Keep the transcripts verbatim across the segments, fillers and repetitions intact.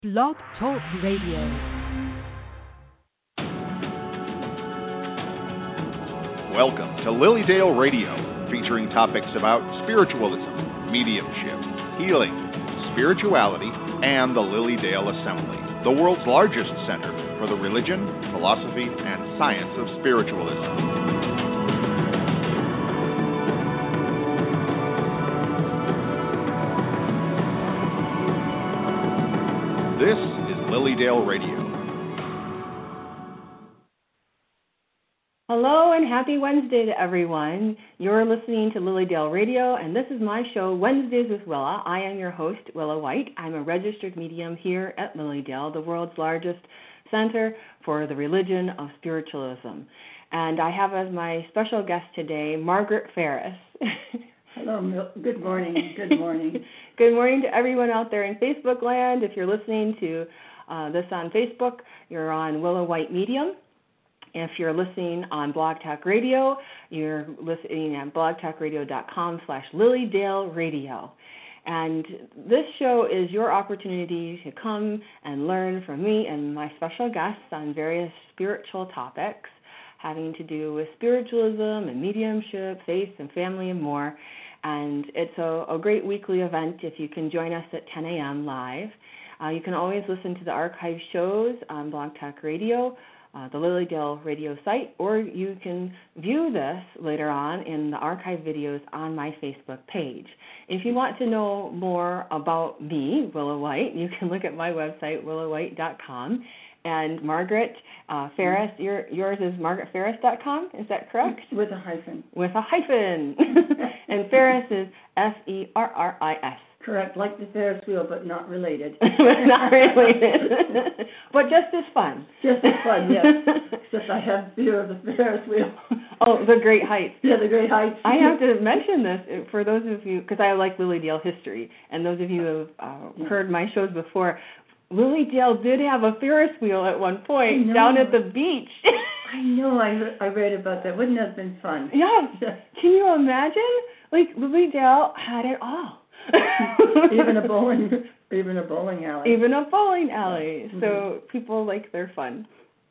Blog Talk Radio. Welcome to Lilydale Radio, featuring topics about spiritualism, mediumship, healing, spirituality, and the Lilydale Assembly, the world's largest center for the religion, philosophy, and science of spiritualism. This is Lilydale Radio. Hello and happy Wednesday to everyone. You're listening to Lilydale Radio, and this is my show, Wednesdays with Willa. I am your host, Willa White. I'm a registered medium here at Lilydale, the world's largest center for the religion of spiritualism. And I have as my special guest today, Margaret Ferris. Hello, good morning, good morning. Good morning to everyone out there in Facebook land. If you're listening to uh, this on Facebook, you're on Willa White Medium. If you're listening on Blog Talk Radio, you're listening at blogtalkradio.com slash Lilydale Radio. And this show is your opportunity to come and learn from me and my special guests on various spiritual topics having to do with spiritualism and mediumship, faith and family and more. And it's a, a great weekly event if you can join us at ten a.m. live. Uh, you can always listen to the archive shows on Blog Talk Radio, uh, the Lilydale Radio site, or you can view this later on in the archive videos on my Facebook page. If you want to know more about me, Willa White, you can look at my website, willa white dot com. And Margaret uh, Ferris, your, yours is margaret ferris dot com, is that correct? With a hyphen. With a hyphen. And Ferris is F E R R I S. Correct, like the Ferris wheel, but not related. Not related. But just as fun. Just as fun, yes. Except I have fear of the Ferris wheel. Oh, the Great Heights. Yeah, the Great Heights. I have to mention this for those of you, because I like Lilydale history, and those of you who have uh, yeah. heard my shows before, Lilydale did have a Ferris wheel at one point down at the beach. I know. I I read about that. Wouldn't that have been fun? Yeah. Can you imagine? Like, Lilydale had it all. even a bowling, even a bowling alley. Even a bowling alley. Mm-hmm. So people like their fun,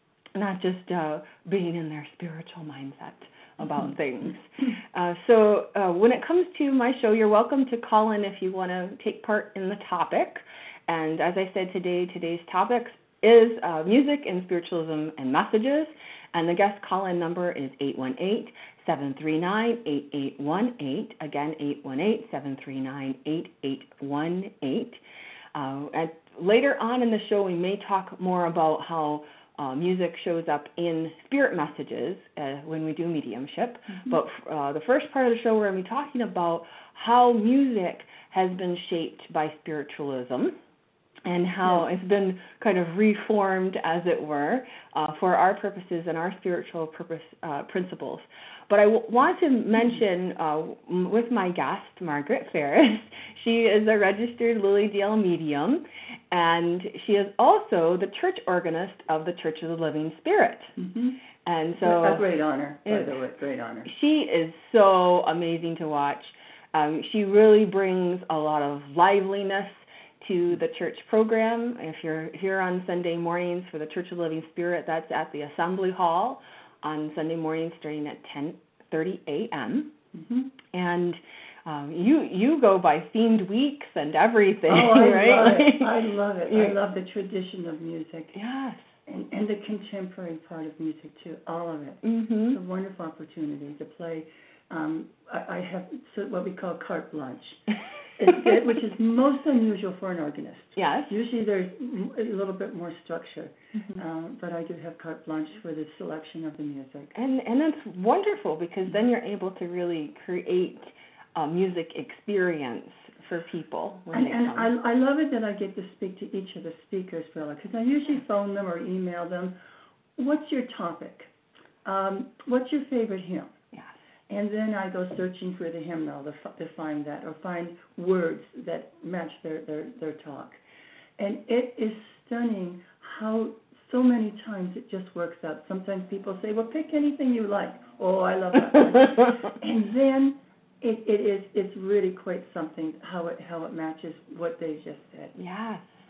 not just uh, being in their spiritual mindset about mm-hmm. things. Uh, so uh, when it comes to my show, you're welcome to call in if you want to take part in the topic. And as I said today, today's topic is uh, music and spiritualism and messages. And the guest call-in number is eight one eight, seven three nine, eight eight one eight. Again, eight one eight, seven three nine, eight eight one eight. Uh, at, later on in the show, we may talk more about how uh, music shows up in spirit messages uh, when we do mediumship. Mm-hmm. But uh, the first part of the show, we're going to be talking about how music has been shaped by spiritualism, and how yes. it's been kind of reformed, as it were, uh, for our purposes and our spiritual purpose uh, principles. But I w- want to mention uh, with my guest, Margaret Ferris, she is a registered Lilydale medium, and she is also the church organist of the Church of the Living Spirit. Mm-hmm. And so a great honor, by the way, great honor. She is so amazing to watch. Um, she really brings a lot of liveliness to the church program. If you're here on Sunday mornings for the Church of the Living Spirit, that's at the Assembly Hall on Sunday mornings starting at ten thirty a.m. Mm-hmm. And um, you you go by themed weeks and everything, oh, I right? Love it. I love it. I love the tradition of music. Yes. And, and the contemporary part of music, too, all of it. Mm-hmm. It's a wonderful opportunity to play. Um, I, I have what we call carte blanche. It's good, which is most unusual for an organist. Yes. Usually there's a little bit more structure, mm-hmm. um, but I do have carte blanche for the selection of the music. And and that's wonderful, because then you're able to really create a music experience for people when and, they and come. I, I love it that I get to speak to each of the speakers, Willa, because I usually phone them or email them. What's your topic? Um, what's your favorite hymn? And then I go searching for the hymnal to, f- to find that, or find words that match their, their, their talk. And it is stunning how so many times it just works out. Sometimes people say, well, pick anything you like. Oh, I love that one. And then it, it is it's really quite something how it how it matches what they just said. Yes.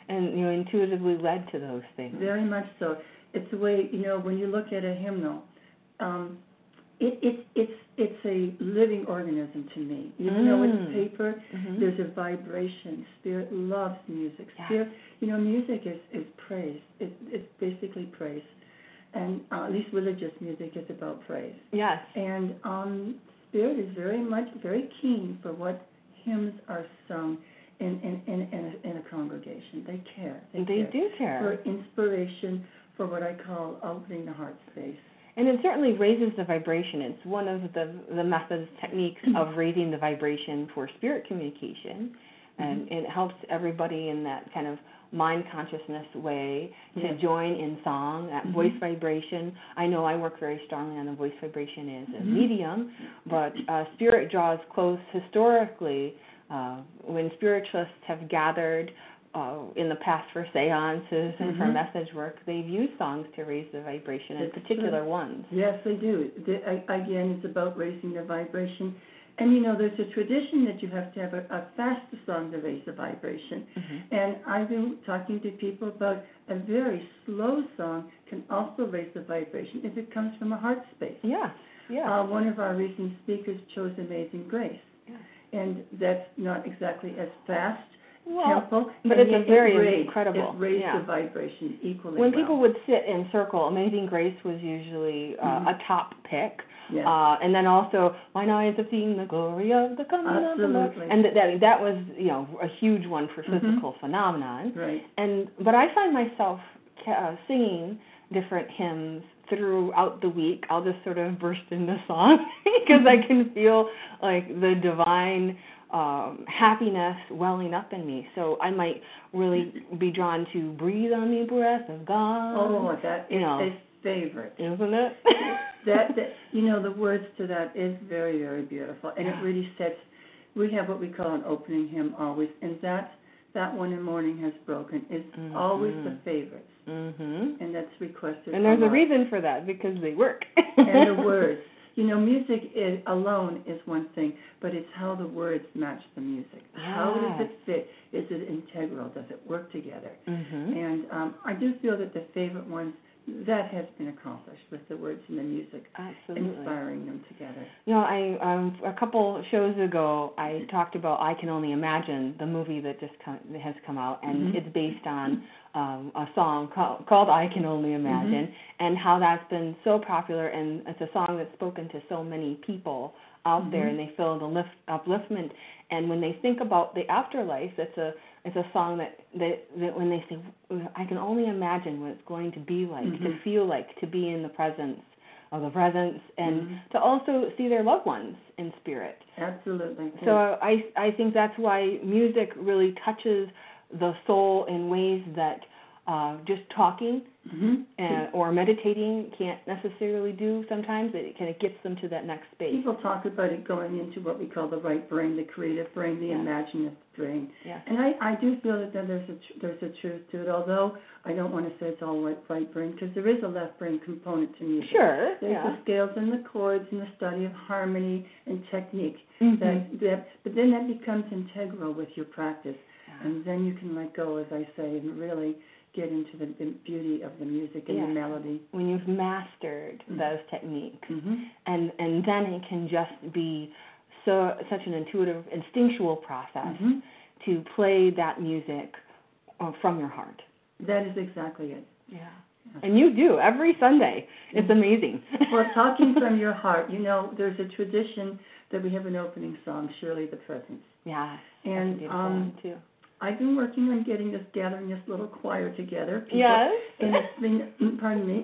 And you're intuitively led to those things. Very much so. It's the way, you know, when you look at a hymnal, um, it, it, it's it's a living organism to me. Even mm. though it's paper, mm-hmm. there's a vibration. Spirit loves music. Yes. Spirit, you know, music is, is praise. It, it's basically praise. And uh, at least religious music is about praise. Yes. And um, Spirit is very much, very keen for what hymns are sung in in, in, in, a, in a congregation. They care. They, they care. do care. For inspiration, for what I call opening the heart space. And it certainly raises the vibration. It's one of the, the methods, techniques of raising the vibration for spirit communication. And mm-hmm. it helps everybody in that kind of mind consciousness way to yes. join in song, that mm-hmm. voice vibration. I know I work very strongly on the voice vibration as a mm-hmm. medium, but uh, spirit draws close historically. Uh, when spiritualists have gathered uh, in the past for seances mm-hmm. and for message work, they've used songs to raise the vibration, and particular true. ones. Yes, they do. The, again, it's about raising the vibration. And, you know, there's a tradition that you have to have a, a fast song to raise the vibration. Mm-hmm. And I've been talking to people about a very slow song can also raise the vibration if it comes from a heart space. Yeah, yeah. Uh, one of our recent speakers chose Amazing Grace. Yeah. And that's not exactly as fast well, tempo, but it's a very it raised, incredible. It raised yeah. the vibration equally When well. people would sit in circle, Amazing Grace was usually uh, mm-hmm. a top pick. Yes. Uh, and then also, mine eyes have seen the glory of the coming of the Lord. And that, that that was, you know, a huge one for physical mm-hmm. phenomenon. Right. And but I find myself uh, singing different hymns throughout the week. I'll just sort of burst into song because I can feel like the divine um, happiness welling up in me. So I might really be drawn to breathe on me, breath of God. Oh, that you is know, a favorite. Isn't it? that, that, you know, the words to that is very, very beautiful. And yeah. it really sets, we have what we call an opening hymn always, and that, that one in Morning Has Broken is mm-hmm. always the favorites. Mm-hmm. And that's requested. And there's a, a reason for that, because they work. And the words. You know, music is, alone is one thing, but it's how the words match the music. Yes. How does it fit? Is it integral? Does it work together? Mm-hmm. And um, I do feel that the favorite ones, that has been accomplished with the words and the music. Absolutely. Inspiring them together. You know, I um, a couple shows ago, I talked about I Can Only Imagine, the movie that just come, has come out, and mm-hmm. it's based on um, a song called, called I Can Only Imagine, mm-hmm. and how that's been so popular, and it's a song that's spoken to so many people out mm-hmm. there, and they feel the lift, upliftment. And when they think about the afterlife, it's a it's a song that, that, that when they say, I can only imagine what it's going to be like, mm-hmm. to feel like, to be in the presence of the presence, and mm-hmm. to also see their loved ones in spirit. Absolutely. So I, I think that's why music really touches the soul in ways that uh, just talking mm-hmm. and, or meditating can't necessarily do sometimes. It kind of gets them to that next space. People talk about it going into what we call the right brain, the creative brain, the yeah. imaginative brain. Yeah. And I, I do feel that there's a, there's a truth to it, although I don't want to say it's all right, right brain, because there is a left brain component to music. Sure. There's yeah. the scales and the chords and the study of harmony and technique. Mm-hmm. That, that, but then that becomes integral with your practice. Yeah. And then you can let go, as I say, and really get into the, the beauty of the music and yeah. the melody. When you've mastered mm-hmm. those techniques, mm-hmm. and and then it can just be so such an intuitive, instinctual process mm-hmm. to play that music uh, from your heart. That is exactly it. Yeah. yeah. And you do every Sunday. It's mm-hmm. amazing. Well, talking from your heart, you know, there's a tradition that we have an opening song, Surely the Presence. Yeah. And that's a um, one too. I've been working on getting this, gathering this little choir together. People, yes. And it's been, pardon me,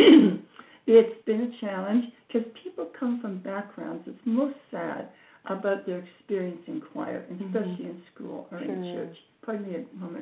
it's been a challenge because people come from backgrounds, it's most sad, about their experience in choir, especially mm-hmm. in school or sure. in church. Pardon me a moment.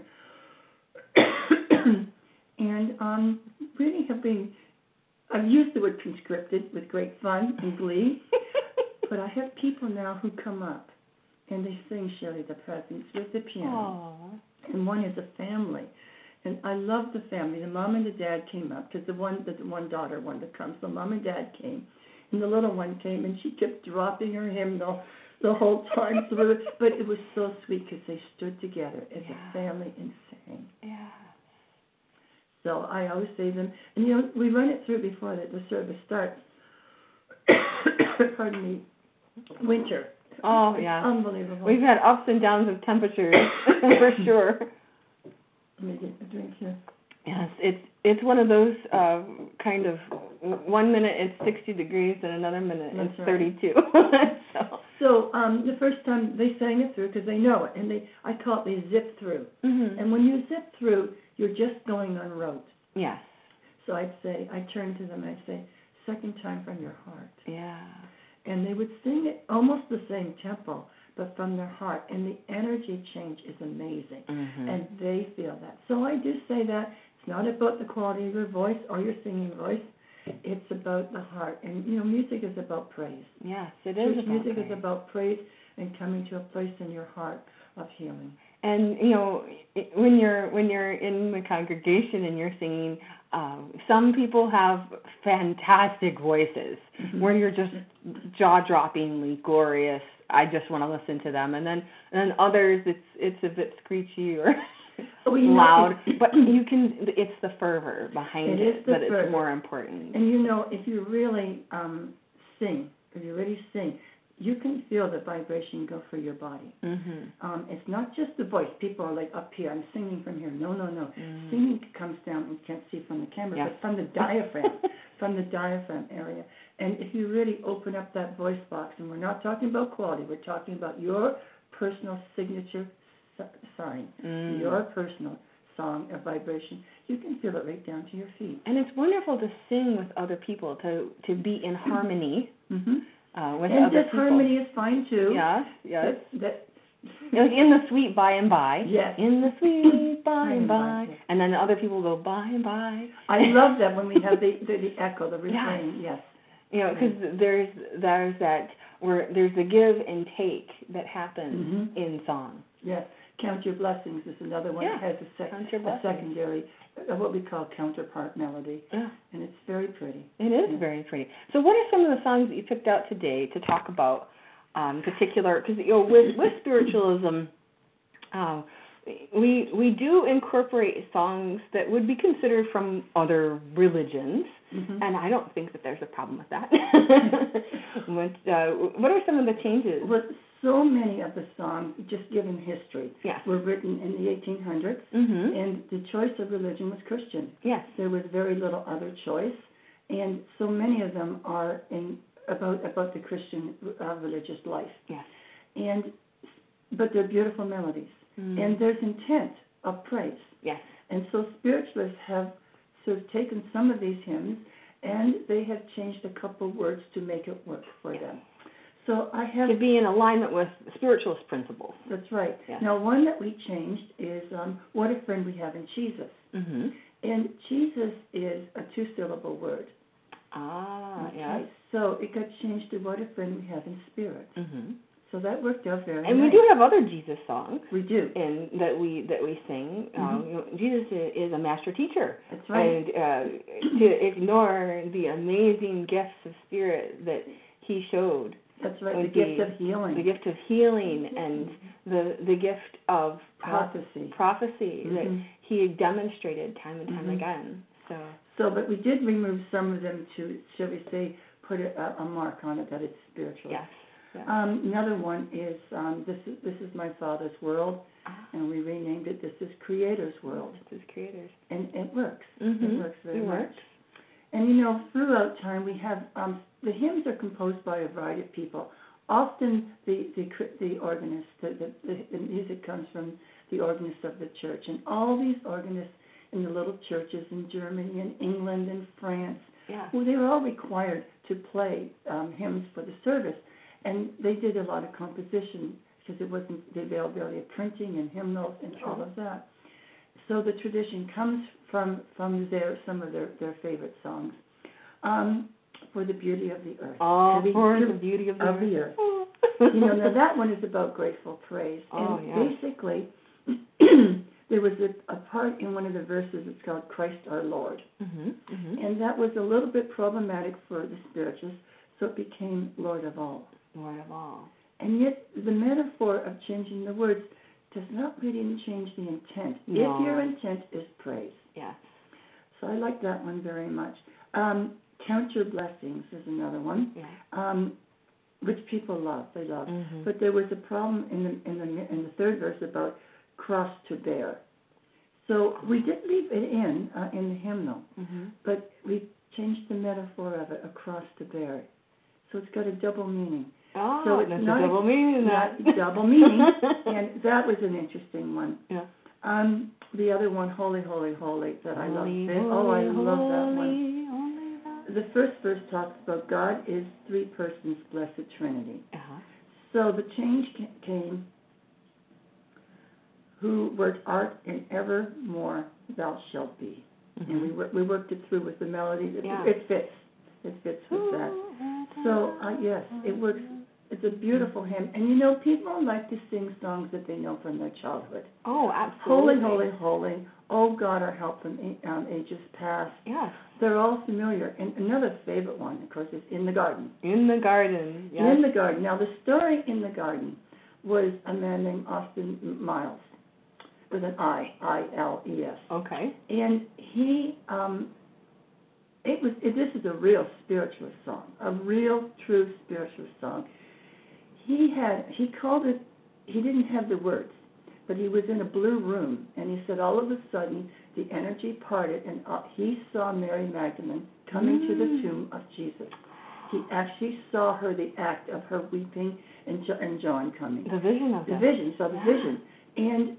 And um, really have been, I've used the word conscripted with great fun and glee, but I have people now who come up and they sing Surely the Presence with the piano. Aww. And one is a family. And I love the family. The mom and the dad came up, because the one the one daughter one that comes, the mom and dad came. And the little one came, and she kept dropping her hymnal the whole time. So, but it was so sweet, because they stood together as yeah. a family and sang. pain. Yeah. So I always say them, and you know, we run it through before the, the service starts. Pardon me. Winter. Oh, yeah. Unbelievable. We've had ups and downs of temperatures, for sure. Let me get a drink here. Yes, it's it's one of those uh, kind of, one minute it's sixty degrees and another minute That's it's right. thirty-two. so so um, the first time they sang it through, because they know it, and they I call it they zip through. mm-hmm. And when you zip through, you're just going on rote. Yes. So I'd say, I'd turn to them and I'd say, second time from your heart. Yeah. And they would sing it almost the same tempo, but from their heart. And the energy change is amazing. Mm-hmm. And they feel that. So I do say that it's not about the quality of your voice or your singing voice. It's about the heart. And, you know, music is about praise. Yes, it Church is about music praise. is about praise and coming to a place in your heart of healing. And you know, when you're when you're in the congregation and you're singing, um, some people have fantastic voices Mm-hmm. where you're just jaw-droppingly glorious. I just want to listen to them. And then and then others, it's it's a bit screechy or Oh, you know, loud. But you can. It's the fervor behind It it, is the that fervor. it's more important. And you know, if you really um, sing, if you really sing, you can feel the vibration go through your body. Mm-hmm. Um, it's not just the voice. People are like, up here, I'm singing from here. No, no, no. Mm. Singing comes down, you can't see from the camera, Yes. but from the diaphragm, from the diaphragm area. And if you really open up that voice box, and we're not talking about quality, we're talking about your personal signature sign, Mm. your personal song of vibration, you can feel it right down to your feet. And it's wonderful to sing with other people, to to be in harmony Mm-hmm. uh, with and other this people. harmony is fine too. Yes, yes. That, that, Like in the sweet by and by. Yes. In the sweet by By and and by. by, yes. And then other people go by and by. I love that when we have the, the, the echo, the refrain, yes. You know, because there's there's that where there's the give and take that happens Mhm. in song. Yes. Count Your Blessings is another one Yeah. that has a, sec- Count Your a Blessings. secondary, uh, what we call counterpart melody, Yeah, and it's very pretty. it is Yeah. very pretty. So, what are some of the songs that you picked out today to talk about? Um, particular, because you know, with with spiritualism, uh, we we do incorporate songs that would be considered from other religions, Mm-hmm. and I don't think that there's a problem with that. But, uh, what are some of the changes? Well, so many of the songs, just given history, Yes. were written in the eighteen hundreds, Mm-hmm. and the choice of religion was Christian. Yes. There was very little other choice, and so many of them are in about about the Christian uh, religious life. Yes. And but they're beautiful melodies, Mm. and there's intent of praise. Yes. And so spiritualists have sort of taken some of these hymns, and they have changed a couple words to make it work for Yes. them. So I have. To be in alignment with spiritualist principles. That's right. Yeah. Now, one that we changed is um, "What a Friend We Have in Jesus," Mm-hmm. and Jesus is a two-syllable word. Ah, Okay, yes. so it got changed to "What a Friend We Have in Spirit." Mm-hmm. So that worked out very And nice. we do have other Jesus songs. We do. And that we that we sing. Mhm. Uh, you know, Jesus i- is a master teacher. That's right. And uh, to ignore the amazing gifts of spirit that he showed, That's right. The would gift be of healing, the gift of healing, and the the gift of prophecy. prophecy that Mhm. he demonstrated time and time Mhm. again. So So, but we did remove some of them to, shall we say, put a, a mark on it that it's spiritual. yes. Yeah. Um, another one is um, this is this is my Father's world, Ah, and we renamed it. This is Creator's world, this is creators. and it works. Mm-hmm. It works very It much. works. And you know, throughout time, we have um, the hymns are composed by a variety of people. Often, the the the organist, the, the the music comes from the organist of the church, and all these organists in the little churches in Germany and England and France, Yeah. well, they were all required to play um, hymns for the service, and they did a lot of composition because it wasn't the availability of printing and hymnals and all of that. So the tradition comes from from their some of their, their favorite songs. Um, for the beauty of the earth. All To be- for to- the beauty of the of the earth. you know, now that one is about grateful praise. Oh, and yeah. basically, there was a, a part in one of the verses that's called Christ our Lord. Mm-hmm. Mm-hmm. And that was a little bit problematic for the spiritualists, so it became Lord of all. Lord of all. And yet, the metaphor of changing the words does not really change the intent. No. If your intent is praise. Yes. So I like that one very much. Um, Count Your Blessings is another one, Yeah. um, which people love. They love. Mm-hmm. But there was a problem in the in the in the third verse about cross to bear. So we did leave it in uh, in the hymnal, Mm-hmm. but we changed the metaphor of it, a cross to bear. So it's got a double meaning. Oh, so it's that's not a double meaning in that. Not double meaning, and that was an interesting one. Yeah. Um, the other one, Holy, Holy, Holy, that I love. Holy, Oh, I holy, love that one. holy, holy that. The first verse talks about God is three persons, blessed Trinity. Uh-huh. So the change ca- came, who word art and evermore thou shalt be. Mm-hmm. And we wor- we worked it through with the melody. It, Yeah. it fits. It fits with that. So, uh, yes, it works. It's a beautiful hymn. And you know, people like to sing songs that they know from their childhood. Oh, absolutely. Holy, holy, holy. Oh, God, our help from um, ages past. Yes. They're all familiar. And another favorite one, of course, is In the Garden. In the garden. Yes. In the Garden. Now, the story In the Garden was a man named Austin Miles with an I, I L E S. Okay. And he, um, it was, it, this is a real spiritualist song, a real, true spiritualist song. He had, he called it, he didn't have the words, but he was in a blue room, and he said all of a sudden the energy parted, and uh, he saw Mary Magdalene coming mm. to the tomb of Jesus. He actually saw her, the act of her weeping, and, jo- and John coming. The vision of the that. vision, he saw the yeah. vision, and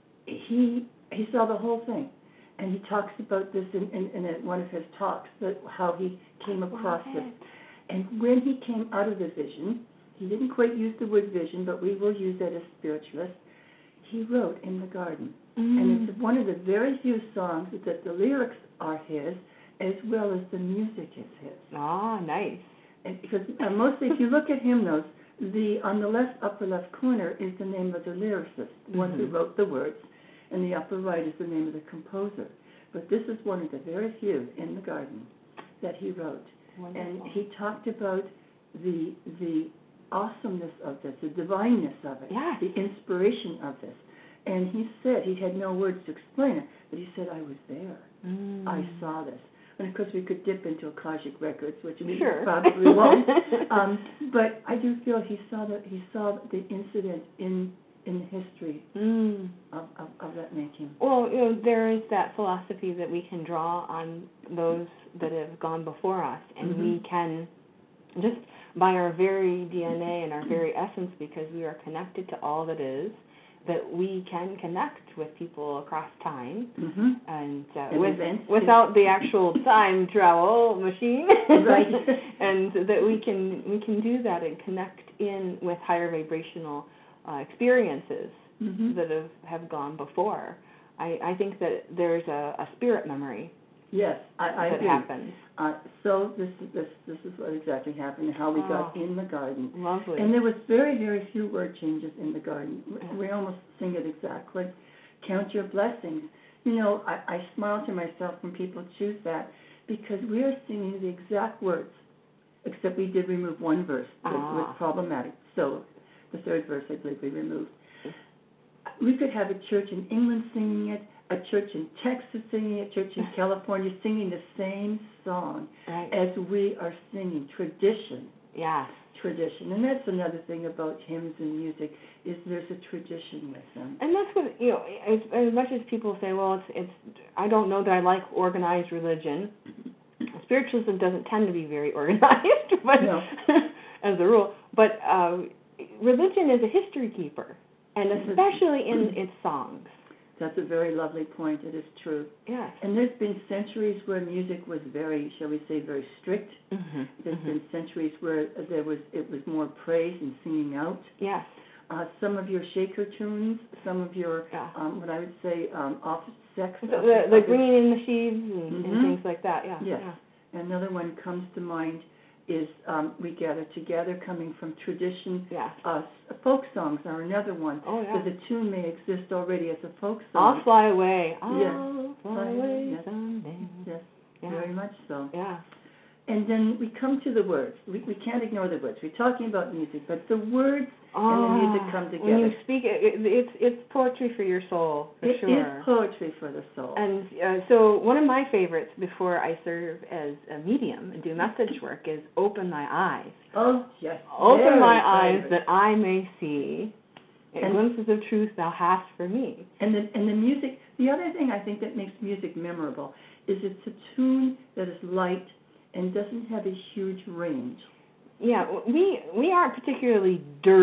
he he saw the whole thing, and he talks about this in, in, in one of his talks, that how he came across this, and when he came out of the vision, he didn't quite use the word vision, but we will use that as spiritualist. He wrote In the Garden, mm. and it's one of the very few songs that the lyrics are his, as well as the music is his. Ah, nice. And because uh, mostly, if you look at hymnals, the on the left upper left corner is the name of the lyricist, the mm-hmm. one who wrote the words, and the upper right is the name of the composer. But this is one of the very few In the Garden that he wrote, Wonderful. And he talked about the the awesomeness of this, the divineness of it, yes. the inspiration of this. And he said, he had no words to explain it, but he said, I was there. Mm. I saw this. And of course we could dip into Akashic Records, which we sure. probably won't. um, but I do feel he saw that he saw the incident in in history mm. of, of, of that making. Well, you know, there is that philosophy that we can draw on those that have gone before us, and mm-hmm. we can just by our very D N A and our very essence, because we are connected to all that is, that we can connect with people across time, mm-hmm. and, uh, and with, events, without the actual time travel machine, right? And that we can we can do that and connect in with higher vibrational uh, experiences mm-hmm. that have, have gone before. I, I think that there's a, a spirit memory. Yes, I, I that agree. happens. Uh, so this is this this is what exactly happened. How we oh, got In the Garden. Lovely. And there was very very few word changes in the garden. We almost sing it exactly. Count your blessings. You know, I, I smile to myself when people choose that, because we are singing the exact words, except we did remove one verse that ah. was problematic. So the third verse, I believe, we removed. We could have a church in England singing it, a church in Texas singing it, a church in California singing the same song right. as we are singing tradition. Yes. Tradition. And that's another thing about hymns and music, is there's a tradition with them. And that's what, you know, as, as much as people say, well, it's, it's, I don't know that I like organized religion. Spiritualism doesn't tend to be very organized, but no. as a rule. But uh, religion is a history keeper, and especially in its songs. That's a very lovely point. It is true. Yes. And there's been centuries where music was very, shall we say, very strict. Mm-hmm. There's mm-hmm. been centuries where there was it was more praise and singing out. Yes. Uh, some of your shaker tunes, some of your, yeah. um, what I would say, um, off sex. The, the, the green in the sheaves and, mm-hmm. and things like that. Yeah. Yes. Yeah. Another one comes to mind is um, We Gather Together, coming from tradition. Yeah. Uh, folk songs are another one. Oh, yeah. So the tune may exist already as a folk song. I'll Fly Away. I'll yes. fly away yes. someday. Yes, yeah. very much so. Yeah. and then we come to the words. We, we can't ignore the words. We're talking about music, but the words oh, and the music come together. When you speak, it, it, it's it's poetry for your soul, for it sure. It is poetry for the soul. And uh, so one of my favorites before I serve as a medium and do message work is Open My Eyes. Oh, yes. Open my favorite. eyes that I may see, and, and glimpses of truth thou hast for me. And the, and the music, the other thing I think that makes music memorable is it's a tune that is light and doesn't have a huge range. Yeah, we we aren't particularly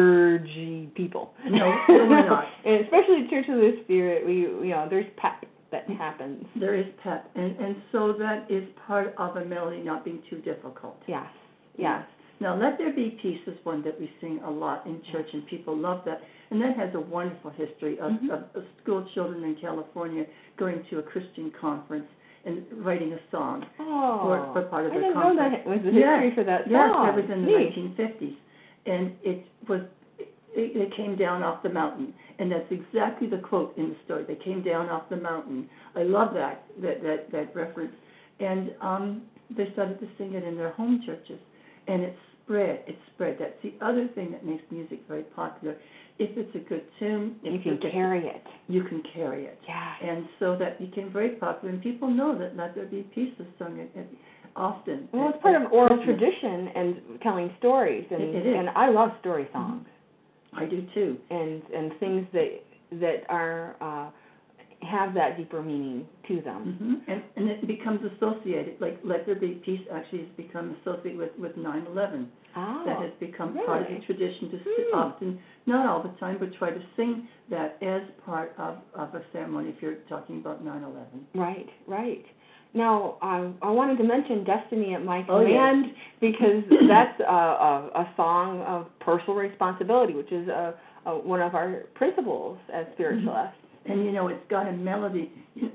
dirgy people. No, no we're not. And especially Church of the Spirit, we you know there's pep that happens. There is pep, and and so that is part of a melody not being too difficult. Yes, yes. Now, Let There Be Peace is one that we sing a lot in church, and people love that. And that has a wonderful history of, mm-hmm. of, of school children in California going to a Christian conference and writing a song oh, for, for part of I their didn't conference. know that was the history yes, for that yes, song. that was in the Neat. nineteen fifties. And it was, it, it came down off the mountain. And that's exactly the quote in the story. They came down off the mountain. I love that, that, that, that reference. And um, they started to sing it in their home churches. And it spread, it spread. That's the other thing that makes music very popular. If it's a good tune, you can carry it. You can carry it. Yeah. And so that became very popular, and people know that Let There Be Peace is sung at, at, often. Well, at, it's part of oral Christmas. tradition and telling stories, and it, it is. and I love story songs. Mm-hmm. I do too. And and things that that are uh, have that deeper meaning to them. Mm-hmm. And and it becomes associated. Like Let There Be Peace actually has become associated with with nine eleven. Oh, that has become really? part of the tradition to hmm. often, not all the time, but try to sing that as part of, of a ceremony if you're talking about nine eleven. Right, right. Now, um, I wanted to mention Destiny at My Oh, Command yes. because that's a, a, a song of personal responsibility, which is a, a, one of our principles as spiritualists. Mm-hmm. And, you know, it's got a melody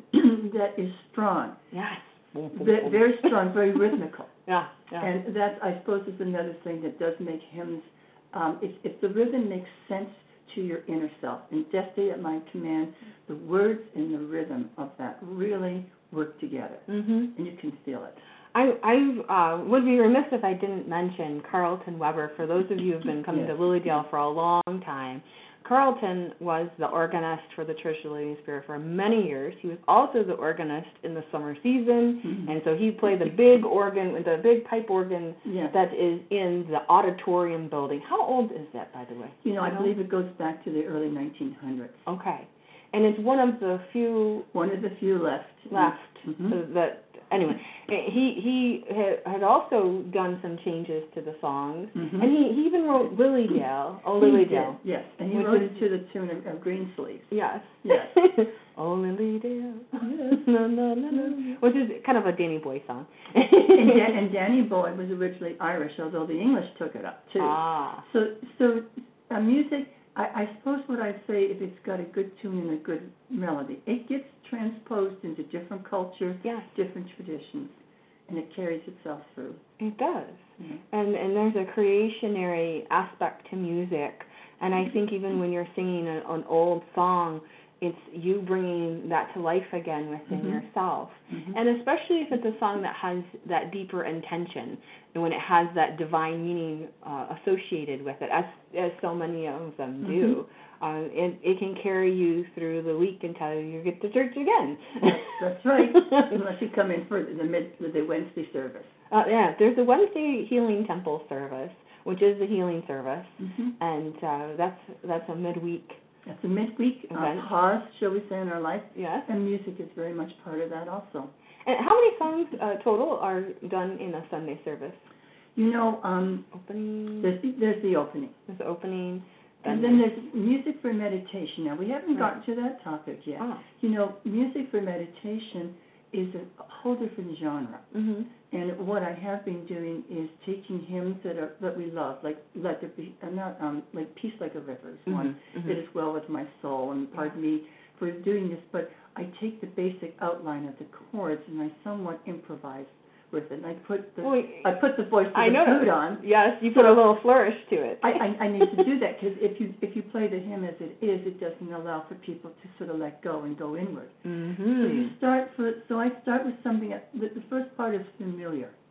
that is strong. Yes. Very, very strong, very rhythmical. Yeah, yeah. And that, I suppose, is another thing that does make hymns. Um, if, if the rhythm makes sense to your inner self, and Destiny at My Command, the words and the rhythm of that really work together, mm-hmm. and you can feel it. I, I uh, would be remiss if I didn't mention Carlton Weber. For those of you who have been coming yes. to Lilydale for a long time, Carlton was the organist for the Church of the Living Spirit for many years. He was also the organist in the summer season, mm-hmm. and so he played the big organ, the big pipe organ yes. that is in the auditorium building. How old is that, by the way? You know, you I know? believe it goes back to the early nineteen hundreds. Okay. And it's one of the few One of the few left. left mm-hmm. that anyway, he he had, had also done some changes to the songs, mm-hmm. and he, he even wrote Lilydale, oh He Lilydale, did, yes, and he Which wrote is- it to the tune of, of Greensleeves. yes, Yes. oh Lilydale, Yes. no no no no, which is kind of a Danny Boy song. and, Dan, and Danny Boy was originally Irish, although the English took it up too. Ah, So, so uh, music. I, I suppose what I'd say, if it's got a good tune and a good melody, it gets transposed into different cultures, yes, different traditions, and it carries itself through. it does. Mm-hmm. And and there's a creationary aspect to music, and I think even when you're singing a, an old song, it's you bringing that to life again within mm-hmm. yourself. Mm-hmm. And especially if it's a song that has that deeper intention, and when it has that divine meaning uh, associated with it, as as so many of them do, mm-hmm. uh, it, it can carry you through the week until you get to church again. That's, that's right, unless you come in for the mid the Wednesday service. Uh, yeah, there's a Wednesday Healing Temple service, which is the healing service, mm-hmm. and uh, that's that's a midweek. That's a midweek uh, pause, shall we say, in our life. Yes. And music is very much part of that also. And how many songs uh, total are done in a Sunday service? You know, um, Opening. there's the, there's the opening. There's the opening. And then there's music for meditation. Now, we haven't right. gotten to that topic yet. Ah. You know, music for meditation is a whole different genre. Mm-hmm. And what I have been doing is taking hymns that are that we love, like Let There Be, uh, not um, like Peace Like a River is mm-hmm. one mm-hmm. that is well with my soul. And pardon me for doing this, but I take the basic outline of the chords and I somewhat improvise with it. And I put the well, I put the voice of I the know flute on. Yes, you put so a little flourish to it. I, I, I need to do that because if you if you play the hymn as it is, it doesn't allow for people to sort of let go and go inward. Mm-hmm. So you start for so I start with something. That, the, the first part is familiar.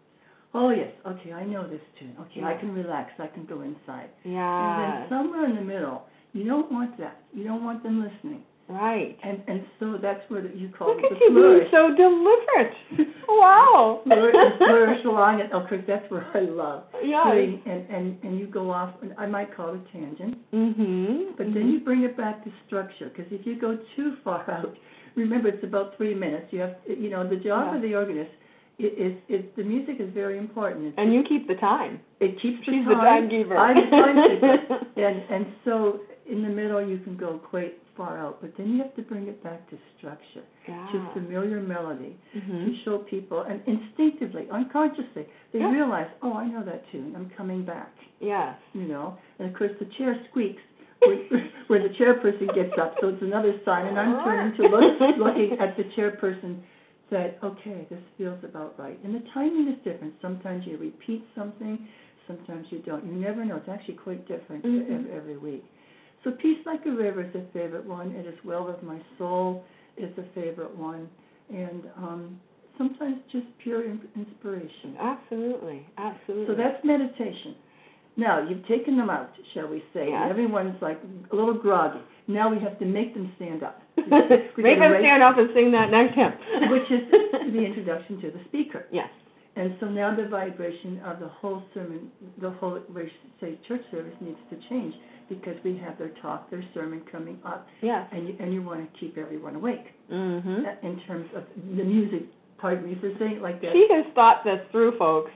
oh yes, okay, I know this tune. Okay, yeah. I can relax. I can go inside. Yeah. And then somewhere in the middle, you don't want that. You don't want them listening. Right. And and so that's where the, you call Look it at the you flourish. being so deliberate. Wow. flourish, flourish along it. Of course, that's where I love. Yeah. Doing, and, and, and you go off, and I might call it a tangent. Mm-hmm. But mm-hmm. then you bring it back to structure, because if you go too far out, remember it's about three minutes. You have, you know, the job yeah. of the organist is, is, is the music is very important. It's, and you keep the time. It keeps the She's time. the timekeeper. I'm the timekeeper. and and so in the middle you can go quite far out, but then you have to bring it back to structure, yeah. to familiar melody, mm-hmm. to show people, and instinctively, unconsciously, they yeah. realize, oh, I know that tune. I'm coming back. Yes. You know, and of course the chair squeaks where the chairperson gets up, so it's another sign, and I'm turning to look, looking at the chairperson. Said, okay, this feels about right. And the timing is different. Sometimes you repeat something, sometimes you don't. You never know. It's actually quite different mm-hmm. every, every week. So Peace Like a River is a favorite one. It is Well With My Soul is a favorite one. And um, sometimes just pure in- inspiration. Absolutely, absolutely. So that's meditation. Now, you've taken them out, shall we say. Yes. And everyone's like a little groggy. Now we have to make them stand up. Make them stand up and sing that next hymn. Which is the introduction to the speaker. Yes. And so now the vibration of the whole sermon, the whole, say, church service needs to change, because we have their talk, their sermon coming up. Yes. And you, and you want to keep everyone awake. Mm-hmm. In terms of the music, pardon me for saying it like that. She has thought this through, folks.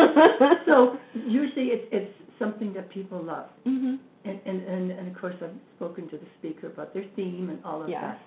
So usually it's, it's something that people love. Mm-hmm. And, and, and, and of course I've spoken to the speaker about their theme and all of yes. that.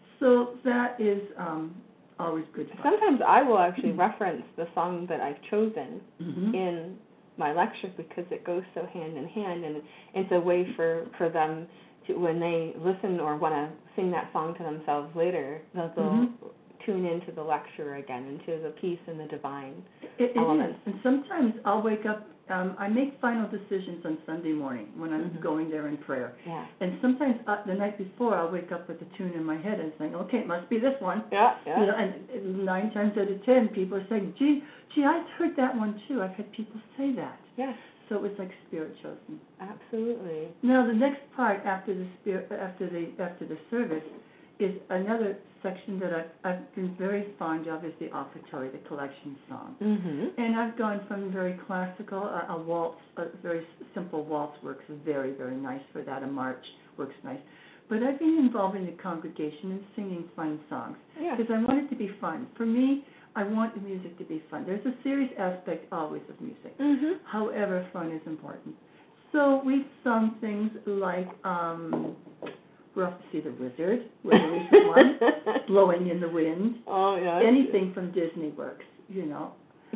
So that is um, always good fun. Sometimes I will actually reference the song that I've chosen mm-hmm. in my lecture, because it goes so hand in hand, and it's a way for, for them to, when they listen or want to sing that song to themselves later, they'll, they'll mm-hmm. tune into the lecture again, into the peace and the divine it, it elements. Is. And sometimes I'll wake up, um, I make final decisions on Sunday morning when I'm mm-hmm. going there in prayer. Yeah. And sometimes uh, the night before I'll wake up with a tune in my head and saying, okay, it must be this one. Yeah, yeah. You know, and nine times out of ten people are saying, gee, gee, I've heard that one too. I've had people say that. Yes. So it was like spirit chosen. Absolutely. Now the next part after the spirit, after the after the service, is another section that I've, I've been very fond of, is the offertory, the collection song. Mm-hmm. And I've gone from very classical, a, a waltz, a very simple waltz works very, very nice for that. A march works nice. But I've been involved in the congregation and singing fun songs, because yeah. I want it to be fun. For me, I want the music to be fun. There's a serious aspect always of music. Mm-hmm. However, fun is important. So we've sung things like um, We're Off to See the Wizard, was a recent one, Blowing in the Wind. Oh, yeah. Anything from Disney works, you know.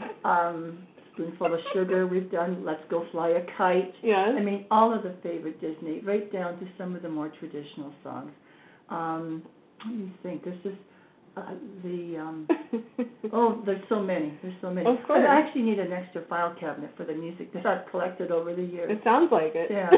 Um, Spoonful of Sugar, we've done Let's Go Fly a Kite. Yes. I mean, all of the favorite Disney, right down to some of the more traditional songs. Um, let me think. There's just uh, the, um, oh, there's so many. There's so many. Of course. I actually need an extra file cabinet for the music that I've collected over the years. It sounds like it. Yeah.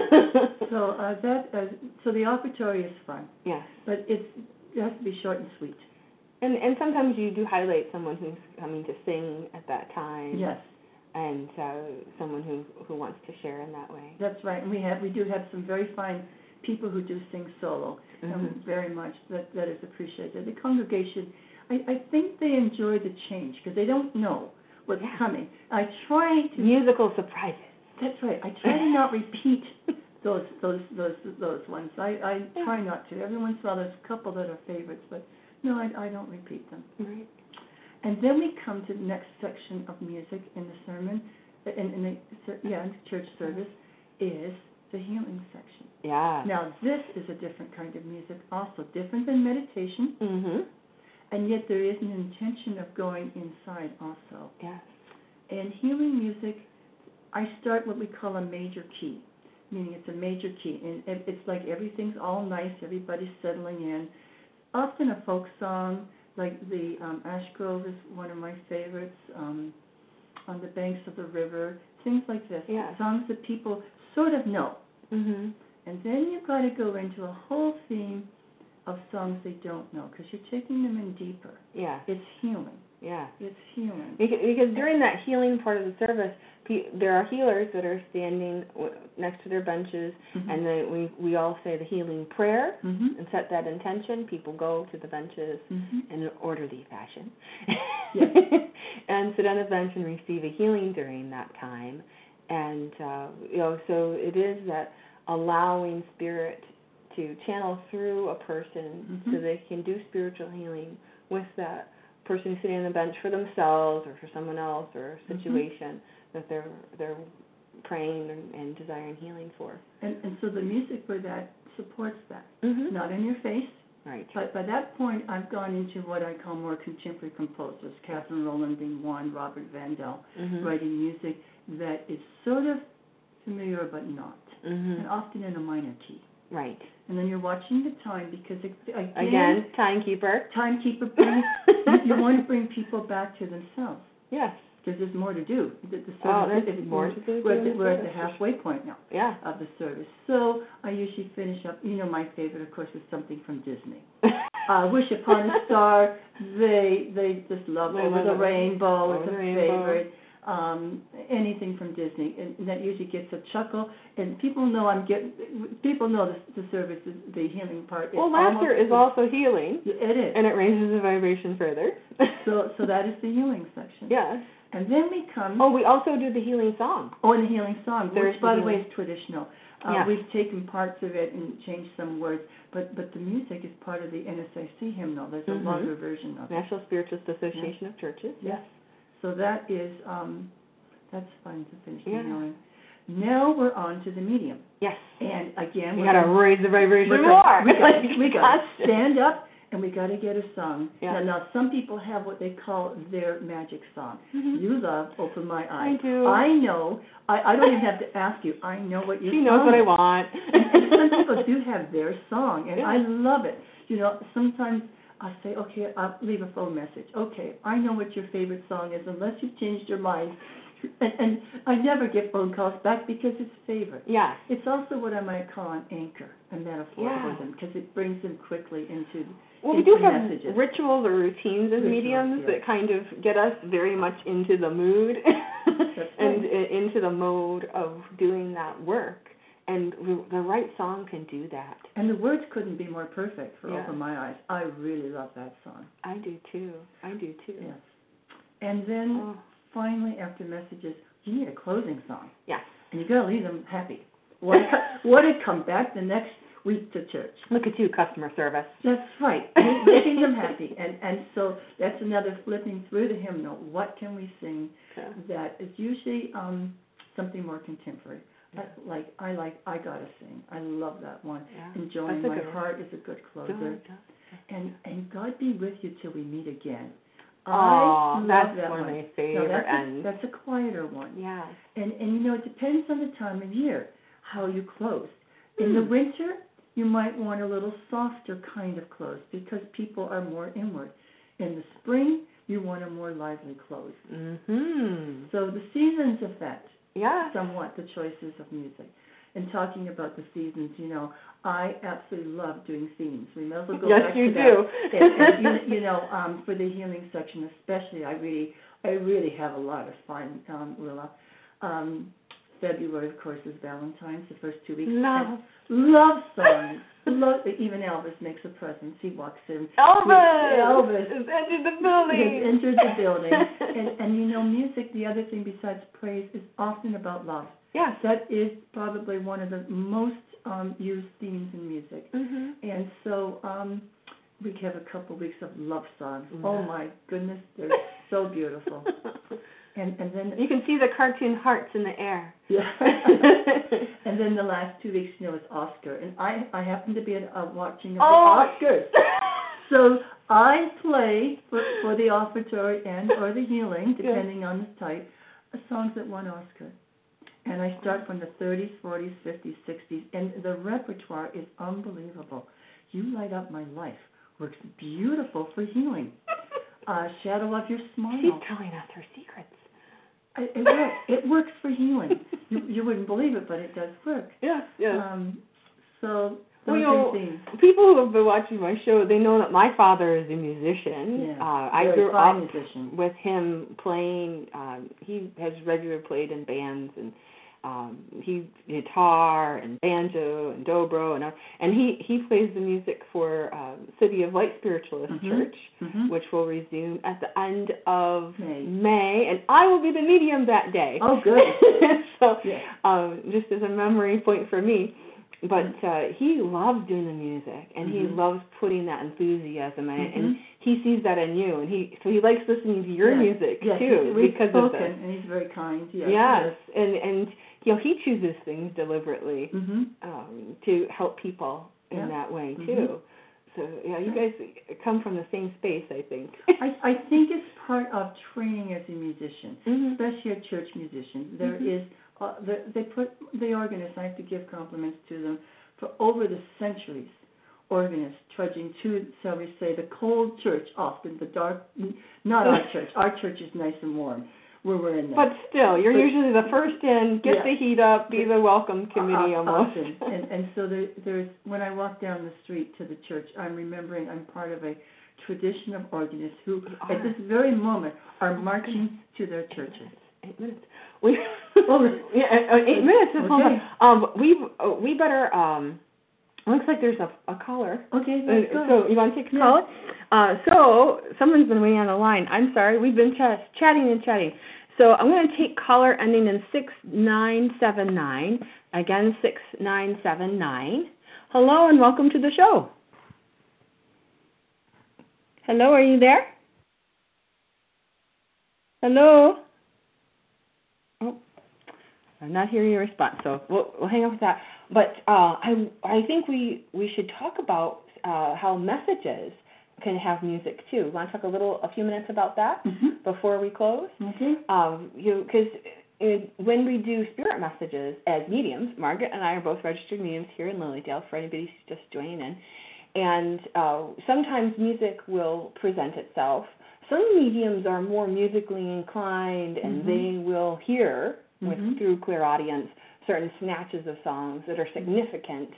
so uh, that, uh, so the offertory is fun. Yes. But it's, it has to be short and sweet. And and sometimes you do highlight someone who's coming to sing at that time. Yes. And uh, someone who who wants to share in that way. That's right. And we have we do have some very fine people who do sing solo, mm-hmm. and very much that that is appreciated. The congregation, I, I think they enjoy the change because they don't know what's yeah. coming. I try to musical surprises. That's right. I try to not repeat those those those those ones. I I yeah. try not to. Every once in a while, there's a couple that are favorites, but no, I I don't repeat them. Right. And then we come to the next section of music in the sermon, in, in the yeah, in the church service, is the healing section. Yeah. Now this is a different kind of music, also different than meditation, mm-hmm. and yet there is an intention of going inside also. Yes. And healing music, I start what we call a major key, meaning it's a major key, and it's like everything's all nice, everybody's settling in. Often a folk song. Like the um, Ash Grove is one of my favorites, um, On the Banks of the River, things like this. Yeah. Songs that people sort of know. Mm-hmm. And then you've got to go into a whole theme of songs they don't know, because you're taking them in deeper. Yeah. It's healing. Yeah. It's healing. Because, because during that healing part of the service, there are healers that are standing next to their benches, mm-hmm. and then we, we all say the healing prayer mm-hmm. and set that intention. People go to the benches mm-hmm. in an orderly fashion yes. and sit on the bench and receive a healing during that time. And, uh, you know, so it is that allowing spirit to channel through a person mm-hmm. so they can do spiritual healing with that person who's sitting on the bench for themselves or for someone else or a situation. Mm-hmm. that they're they're praying and, and desiring healing for. And and so the music for that supports that. Mm-hmm. Not in your face. Right. But by that point, I've gone into what I call more contemporary composers, Catherine Rowland being one, Robert Vandell, mm-hmm. writing music that is sort of familiar but not, mm-hmm. and often in a minor key. Right. And then you're watching the time because, it, again, again, timekeeper. Timekeeper brings, you want to bring people back to themselves. Yes. Because there's more to do. The, the service, oh, there's it, more to do. We're, at the, we're at the halfway point now yeah. of the service. So I usually finish up, you know, my favorite, of course, is something from Disney. uh, Wish Upon a Star, they they just love they Over the it. Rainbow. Over It's a rainbow. favorite. Um, anything from Disney, and that usually gets a chuckle. And people know I'm getting. People know the, the service, is, the healing part. Well, laughter is also healing. It is, and it raises the vibration further. so, so that is the healing section. Yes. And then we come. Oh, we also do the healing song. Oh, and the healing song, There's which, by the the way, is traditional. Uh, yeah. We've taken parts of it and changed some words, but but the music is part of the N S I C hymnal. There's a mm-hmm. longer version of it. National Spiritualist Association yeah. of Churches. Yes. So that is um, that's fun to finish yeah. the healing. Now we're on to the medium. Yes. And again, we we're got to raise the vibration we're more. Gonna, we got we got to stand up. And we got to get a song. Yeah. Now, now, some people have what they call their magic song. Mm-hmm. You love Open My Eyes. I do. I know. I, I don't even have to ask you. I know what your she song knows what is. I want. and, and some people do have their song, and yeah. I love it. You know, sometimes I say, okay, I'll leave a phone message. Okay, I know what your favorite song is, unless you've changed your mind. And, and I never get phone calls back because it's favorite. Yeah. It's also what I might call an anchor, a metaphor yeah. for them, because it brings them quickly into Well, into we do have messages. rituals or routines as Rituals, mediums yeah. that kind of get us very much into the mood That's and right. uh, into the mode of doing that work. And the right song can do that. And the words couldn't be more perfect for yeah. Open My Eyes. I really love that song. I do too. I do too. Yes. And then oh. finally, after messages, you need a closing song. Yes. And you got to leave them happy. What what to come back the next week to church? Look at you, customer service. That's right. Making them happy. And and so that's another flipping through the hymnal. What can we sing okay. that is usually um, something more contemporary? Yeah. I, like I like I Gotta Sing. I love that one. Yeah. Enjoying That's My one. Heart is a good closer. Good. And and God be with you till we meet again. Oh, I love that's that one one. of my favorite now, that's, ends. a, that's a quieter one. Yeah. And and you know, it depends on the time of year how you close. In mm. the winter, you might want a little softer kind of close because people are more inward. In the spring, you want a more lively close. Mm-hmm. So the seasons affect yeah. somewhat the choices of music. And talking about the seasons, you know, I absolutely love doing themes. We may as well go yes, back you to that. do. and, and you, you know, um, for the healing section especially, I really, I really have a lot of fun, um, Willa. Um, February, of course, is Valentine's, the first two weeks. Love. And love songs. love, even Elvis makes a presence. He walks in. Elvis! Elvis has entered the building. Has entered the building. and, and, you know, music, the other thing besides praise, is often about love. Yes. That is probably one of the most um, used themes in music. Mm-hmm. And so um, we have a couple weeks of love songs. Mm-hmm. Oh, my goodness, they're so beautiful. And, and then you can see the cartoon hearts in the air. Yeah. And then the last two weeks, you know, it's Oscar. And I, I happen to be at, uh, watching of oh. the Oscars. So I play for, for the offertory and or the healing, depending yeah. on the type, uh, songs that won Oscar. And I start from the thirties, forties, fifties, sixties, and the repertoire is unbelievable. You Light Up My Life works beautiful for healing. Uh, Shadow of Your Smile. She's telling us her secrets. It, it works. It works for healing. You, you wouldn't believe it, but it does work. Yeah, yeah. Um, so Well, you know, people who have been watching my show, they know that my father is a musician. Yeah, uh, I very grew fine up musician. with him playing. Um, he has regularly played in bands, and um, he guitar and banjo and dobro, and uh, and he he plays the music for um, City of Light Spiritualist mm-hmm. Church, mm-hmm. which will resume at the end of May. May, and I will be the medium that day. Oh, good. so, yeah. um, just as a memory point for me. But uh, he loves doing the music, and mm-hmm. he loves putting that enthusiasm in it, mm-hmm. and he sees that in you, and he so he likes listening to your yes. music yes. too We've because spoken, of this. And he's very kind. Yes, yes. and and you know he chooses things deliberately mm-hmm. um, to help people in yeah. that way mm-hmm. too. So yeah, you guys come from the same space, I think. I, I think it's part of training as a musician, mm-hmm. especially a church musician. There mm-hmm. is uh, the, they put the organists. I have to give compliments to them. For over the centuries, organists trudging to, shall we say, the cold church, often the dark, not our church. Our church is nice and warm where we're in there. But still, you're but, usually the first in, get yeah, the heat up, be the welcome committee uh, almost. Often. and, and so there, there's, when I walk down the street to the church, I'm remembering I'm part of a tradition of organists who, at this very moment, are marching to their churches. Eight minutes. We oh, yeah, uh, eight minutes. Is okay. Um, we uh, we better. Um, looks like there's a, a caller. Okay, let's uh, go. So you want to take a yeah. caller? Uh, so someone's been waiting on the line. I'm sorry. We've been ch- chatting and chatting. So I'm going to take caller ending in six nine seven nine. Again, six nine seven nine. Hello and welcome to the show. Hello, are you there? Hello. Oh, I'm not hearing your response, so we'll, we'll hang up with that. But uh, I I think we, we should talk about uh, how messages can have music too. Want to talk a little, a few minutes about that mm-hmm. before we close? Okay. Um, you because when we do spirit messages as mediums, Margaret and I are both registered mediums here in Lilydale. For anybody who's just joining in, and uh, sometimes music will present itself. Some mediums are more musically inclined, and mm-hmm. they will hear, with mm-hmm. through clairaudience, certain snatches of songs that are significant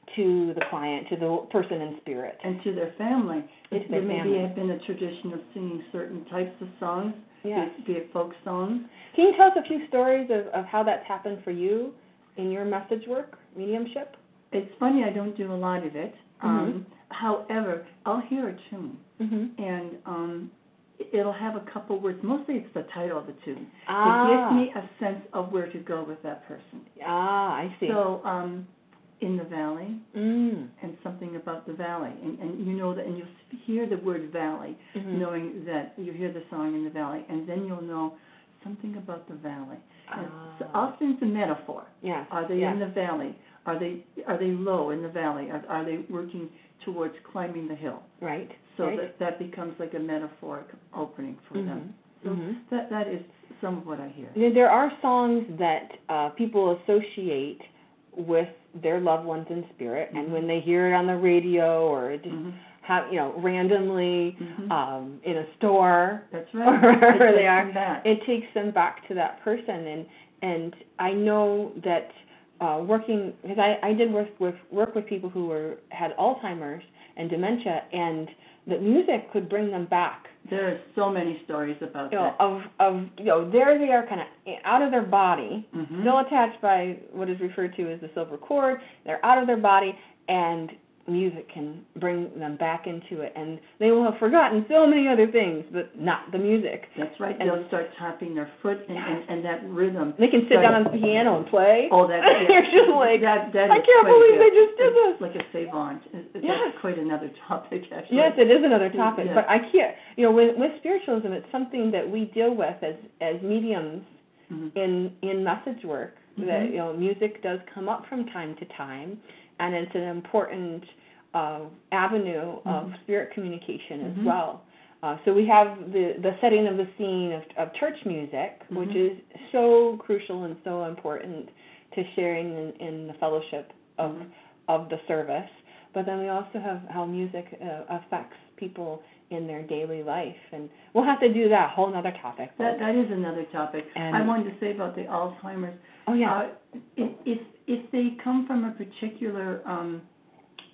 to the client, to the person in spirit. And to their family. It, there maybe family. have been a tradition of singing certain types of songs, yes. be, it, be it folk songs. Can you tell us a few stories of, of how that's happened for you in your message work, mediumship? It's funny, I don't do a lot of it. Mm-hmm. Um, however, I'll hear a tune, mm-hmm. and um, it'll have a couple words. Mostly it's the title of the tune. Ah. It gives me a sense of where to go with that person. Ah, I see. So, um, in the valley, mm. and something about the valley. And, and you know that, and you hear the word valley, mm-hmm. knowing that you hear the song in the valley, and then you'll know something about the valley. And ah. so often it's a metaphor. Yes. Are they yes. in the valley? Are they are they low in the valley? Are, are they working towards climbing the hill? Right. So right. that that becomes like a metaphoric opening for mm-hmm. them. So mm-hmm. that that is some of what I hear. There are songs that uh, people associate with their loved ones in spirit, mm-hmm. and when they hear it on the radio or just mm-hmm. have you know randomly mm-hmm. um, in a store, that's right, or wherever they are, back. it takes them back to that person. And and I know that. Uh, working because I, I did work with work with people who were had Alzheimer's and dementia, and that music could bring them back. There are so many stories about you that. know, of of you know there they are, kind of out of their body, mm-hmm. still attached by what is referred to as the silver cord. They're out of their body, and music can bring them back into it, and they will have forgotten so many other things, but not the music. That's right. And they'll start tapping their foot, and, and, and that rhythm. They can sit down on the piano and play. Oh, that. Yeah. You're just like, that, that I can't believe good. they just did this. Like a savant. That's yes. quite another topic, actually. Yes, it is another topic, yeah. but I can't. You know, with, with spiritualism, it's something that we deal with as as mediums mm-hmm. in in message work. Mm-hmm. That you know, music does come up from time to time, and it's an important uh, avenue mm-hmm. of spirit communication as mm-hmm. well. Uh, so we have the, the setting of the scene of, of church music, mm-hmm. which is so crucial and so important to sharing in, in the fellowship of mm-hmm. of the service. But then we also have how music uh, affects people in their daily life, and we'll have to do that whole other topic. That that is another topic. And I wanted to say about the Alzheimer's. Oh yeah. Uh, if if they come from a particular um,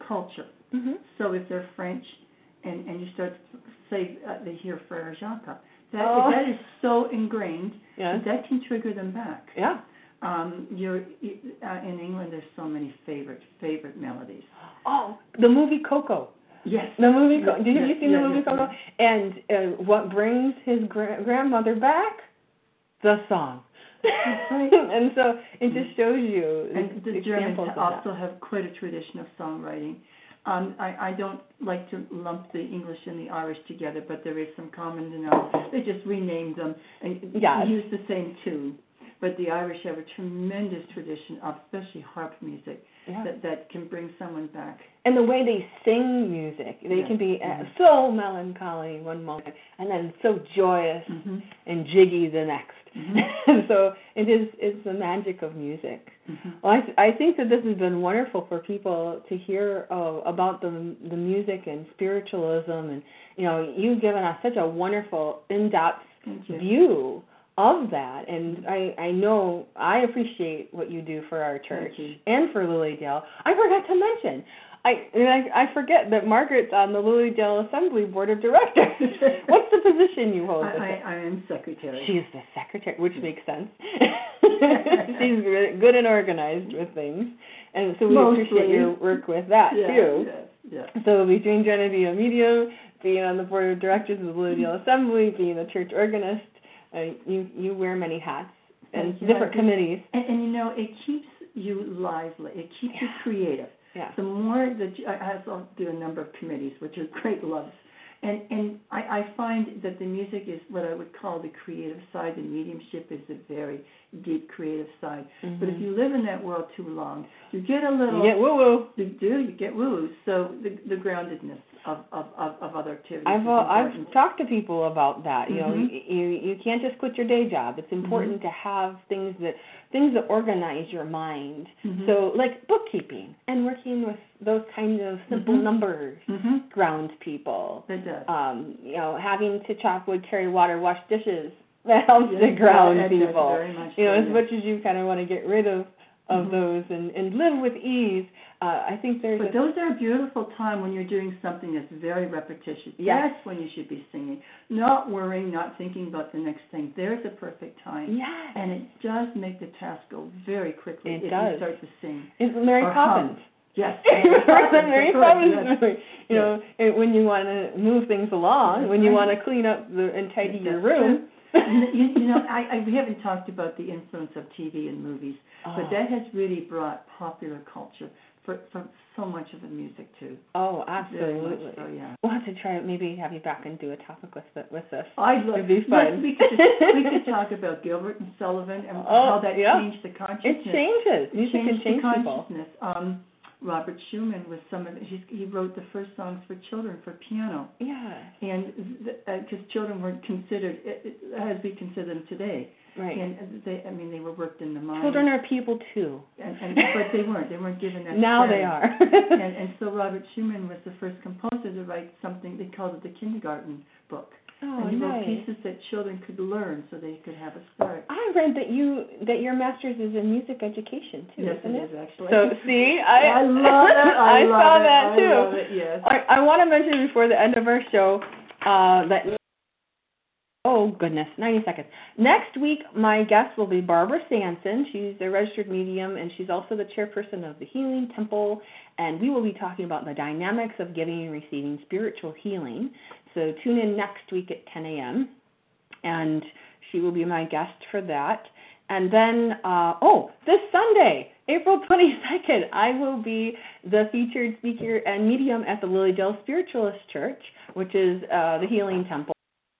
culture. Mm-hmm. So if they're French, and, and you start to say uh, they hear Frère Jacques, that Oh. that is so ingrained Yes. that that can trigger them back. Yeah. Um, you're uh, in England. There's so many favorite favorite melodies. Oh, the movie Coco. Yes. The movie Yes, Coco. Did yes, you see yes, the movie yes, Coco? yes. And uh, what brings his gra- grandmother back? The song. That's right. And so it just shows you And the examples Germans of also that. have quite a tradition of songwriting. Um, I, I don't like to lump the English and the Irish together, but there is some common denominator. They just renamed them and Yes. use the same tune. But the Irish have a tremendous tradition of especially harp music Yeah. that, that can bring someone back. And the way they sing music, they Yeah. can be uh, Mhm. so melancholy one moment, and then so joyous Mm-hmm. and jiggy the next. Mhm. And so it is it's the magic of music. Mm-hmm. Well, I, th- I think that this has been wonderful for people to hear uh, about the the music and spiritualism, and you know, you've given us such a wonderful, in-depth Thank you. view of that, and I, I know I appreciate what you do for our church Thank you. and for Lilydale. I forgot to mention, I and I, I forget that Margaret's on the Lilydale Assembly Board of Directors. What's the position you hold? I, with I, it? I am secretary. She's the secretary, which makes sense. She's good good and organized with things, and so we Mostly. appreciate your work with that yeah, too. Yes, yes. So between trying to be a medium, being on the board of directors of the Lilydale Assembly, being a church organist, uh, you you wear many hats and Thank you. different I think- committees. And, and you know, it keeps you lively. It keeps you Yeah. creative. Yeah. The more that you, I also do a number of committees, which are great loves. And and I, I find that the music is what I would call the creative side. The mediumship is the very deep creative side. Mm-hmm. But if you live in that world too long, you get a little. You get woo woo. You do. You get woo. So the the groundedness of of, of, of other activities. I've is uh, I've important. talked to people about that. You know, Mhm. you, you you can't just quit your day job. It's important Mm-hmm. to have things that things that organize your mind. Mhm. So like bookkeeping and working with those kinds of simple Mhm. numbers Mhm. ground people. It does. Um, you know, having to chop wood, carry water, wash dishes, that helps Yes, to ground that- that's people. very much You know, so, as yes. much as you kind of want to get rid of of Mhm. those and, and live with ease, uh, I think there's But a, those are a beautiful time when you're doing something that's very repetitious. Yes. That's when you should be singing. Not worrying, not thinking about the next thing. There's a perfect time. yes. And it does make the task go very quickly It if does. you start to sing. It's Mary or Poppins. hum. Yes. Remember the Mary Of course, Poppins yes. movie? You know, it, when you want to move things along, That's when you right. want to clean up the, and tidy your That's room. you, you you know, I, I, we haven't talked about the influence of T V and movies, Oh. but that has really brought popular culture for, for so much of the music too. Oh, Very much absolutely. so, yeah. We'll have to try maybe have you back and do a topic with the, with this. I'd love It'd be let's- fun. We could, we could talk about Gilbert and Sullivan and Oh, how that yeah. changed the It consciousness. changes. It Music changed can change the people. consciousness. Um, Robert Schumann was some of he's, he wrote the first songs for children for piano, Yeah. and because uh, children weren't considered it, it, as we consider them today. Right. And they, I mean, they were worked in the mind. Children are people too. and, and but they weren't. They weren't given that. Now status. they are. and and so Robert Schumann was the first composer to write something they called it the kindergarten book. Oh, and he wrote nice. pieces that children could learn so they could have a start. I read that you that your master's is in music education too, Yes, isn't it it? is actually. So see, I I love it. I, love saw it. that I too. love it. Yes. I, I want to mention before the end of our show uh, that. Oh, goodness, ninety seconds. Next week, my guest will be Barbara Sanson. She's a registered medium, and she's also the chairperson of the Healing Temple, and we will be talking about the dynamics of giving and receiving spiritual healing. So tune in next week at ten a.m., and she will be my guest for that. And then, uh, oh, this Sunday, April twenty-second, I will be the featured speaker and medium at the Lilydale Spiritualist Church, which is uh, the Healing Temple.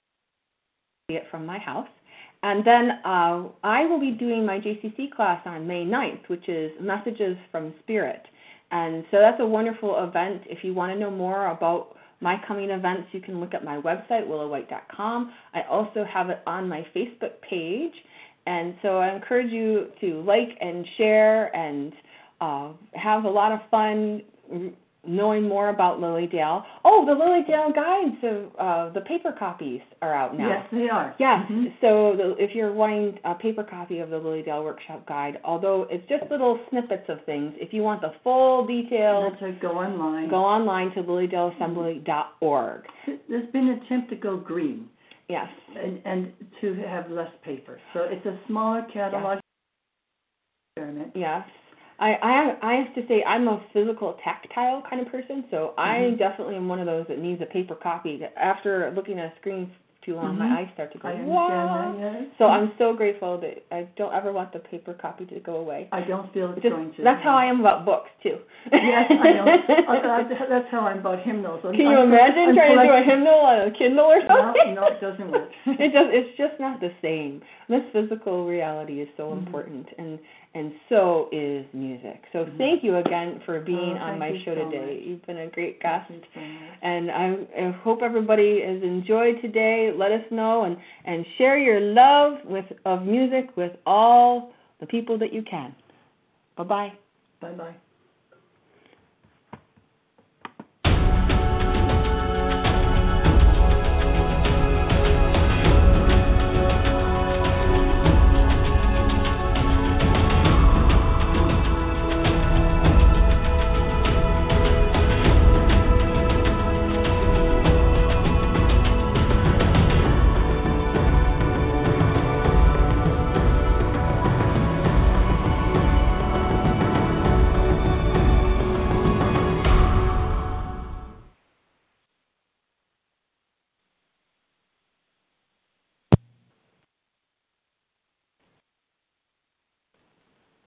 It from my house. And then uh, I will be doing my J C C class on May ninth, which is Messages from Spirit. And so that's a wonderful event. If you want to know more about my coming events, you can look at my website, willow white dot com. I also have it on my Facebook page. And so I encourage you to like and share and uh, have a lot of fun knowing more about Lily Dale. Oh, the Lily Dale guides of uh, the paper copies are out now. Yes, they are. Yes. Mm-hmm. So the, if you're wanting a paper copy of the Lily Dale Workshop Guide, although it's just little snippets of things, if you want the full details, That's right, go online. Go online to lily dale assembly dot org. There's been an attempt to go green. Yes. And, and to have less paper. So it's a smaller catalog. Yes. Experiment. Yes. I, I I have to say I'm a physical tactile kind of person, so mm-hmm. I definitely am one of those that needs a paper copy. After looking at a screen too long, mm-hmm. my eyes start to go, I wow. That, yes. So I'm so grateful that I don't ever want the paper copy to go away. I don't feel it's Just, going to. That's how I am about books, too. Yes, I know. That's how I'm about hymnals. Can you I'm, imagine I'm trying to do a hymnal on a Kindle or something? No, no, it doesn't work. it does. It's just not the same. This physical reality is so mm-hmm. important, and and so is music. So mm-hmm. thank you again for being oh, on my show so today. Much. You've been a great guest, so and I, I hope everybody has enjoyed today. Let us know and, and share your love with of music with all the people that you can. Bye bye. Bye bye.